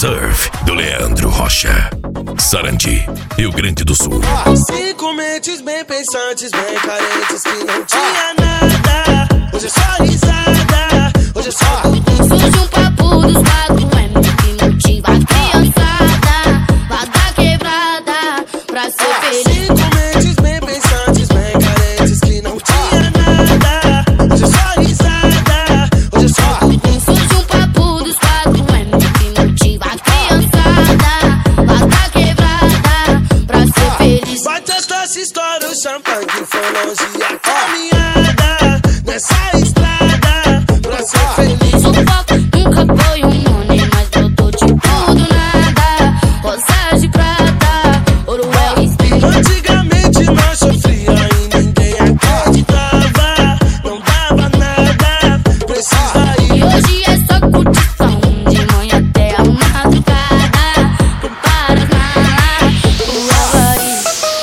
Surf, do Leandro Rocha. Sarandi, Rio Grande do Sul. 5 mentes bem pensantes, bem carentes, que não tinha nada. Hoje é só risada, hoje é só surge um papo dos 4M que motiva a criançada lá da quebrada pra ser feliz. 5 mentes bem pensantes, bem carentes, que não tinha nada. Hoje é só risada, hoje é só surge um papo dos 4M que motiva a criançada lá da quebrada pra ser feliz. Bate as taças, estoura o champanhe, que foi longe a caminhada nessa estrada pra ser feliz. O foco nunca foi um money, mas brotou de tudo nada. Rosas de prata, ouro é o espinho. Antigamente nós sofria e ninguém acreditava, não dava nada, precisa ir. E hoje é só curtição, de manhã até a madrugada. Prepara as malas, o Havaí.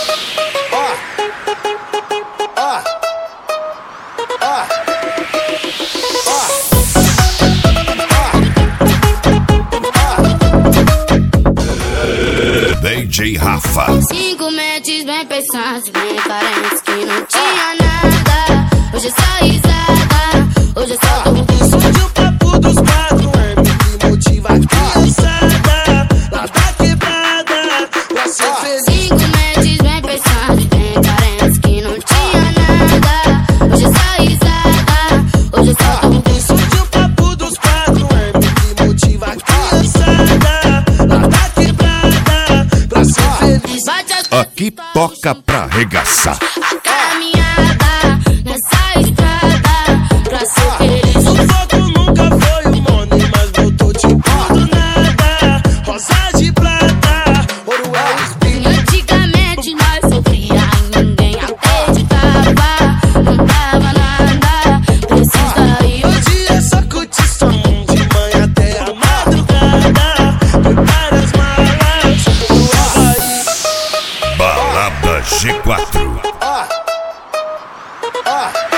DJ Rafa. 5 mentes bem pensantes, bem carentes, que não tinha nada. Hoje é só risada, hoje é só tudo. Surge o papo dos 4M que motiva a criançada lá da quebrada pra ser feliz. 5 mentes bem pensantes, bem carentes, que não tinha nada. Hoje é só risada, hoje é só tudo. Surge o papo dos 4M que motiva a criançada lá da quebrada pra ser feliz. Bate as Aqui toca pra arregaçar. a caminhada nessa estrada pra ser feliz. O foco nunca foi o money, mas voltou de tudo nada. Rosa de prata, ouro é o espinho. Antigamente nós sofria e ninguém acreditava, não dava nada, precisa ir. Hoje é só curtição, de manhã até a madrugada. Prepara as malas, o Havaí. Balada G4.